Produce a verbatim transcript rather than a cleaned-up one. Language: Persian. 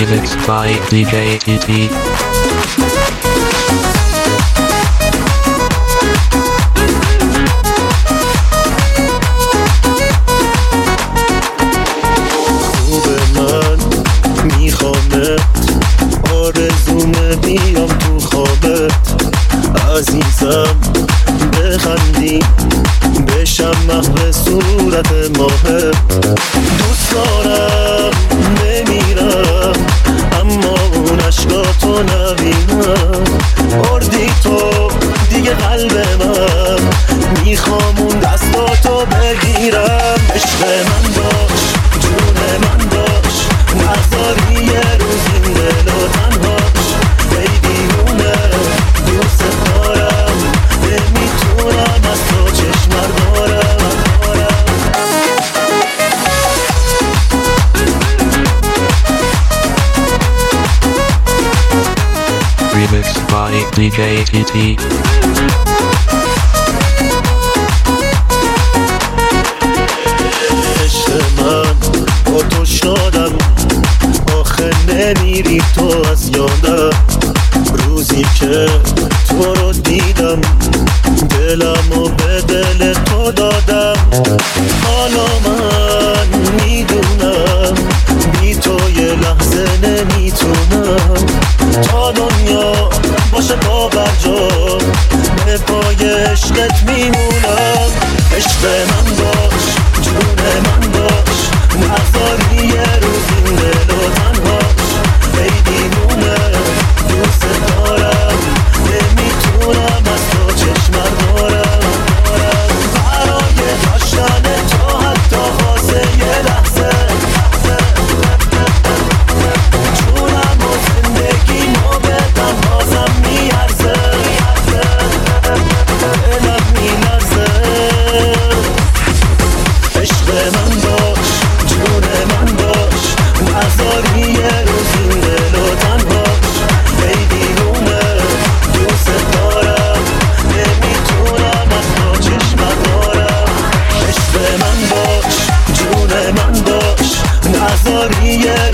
Remixed by دی جی تی تی. آرزومه بیام تو خوابت عزیزم، بخندی بشم محو صورت ماهت. دوست دارم بمیرم اما اون عشقاتو نبینم. بردی تو دیگه قلب من، میخوام اون دستاتو بگیرم. عشق من باش، جون من باش، نذاری یه روز این دلو تنهاش. ای دیوونه دوست دارم، نمیتونم از تو چشم بردارم. Remixed by دی جی تی تی. عشق من با تو شادم، آخه نمیری تو از یادم. روزی که تو رو دیدم دلمو به دل تو دادم. حالا من میدونم بی تو یه لحظه نمیتونم. تا دنیا باشه با برجا به پای عشقت میمونم. عشق من باش، جون من باش، نذاری یه روز این دلو تنهاش. ای دیوونه دوست دارم، نمیتونم از تو چشم بردارم. برای داشتن تو حتی واسه یه لحظه جونم و زندگیمو بدم بازم میارزه. دلم میلرزه. عشق من باش، جون من باش، نذاری یه روز این دلو تنهاش. ای دیوونه دوست دارم، نمیتونم از تو چشم بردارم. عشق من باش، جون من باش، نذاری یه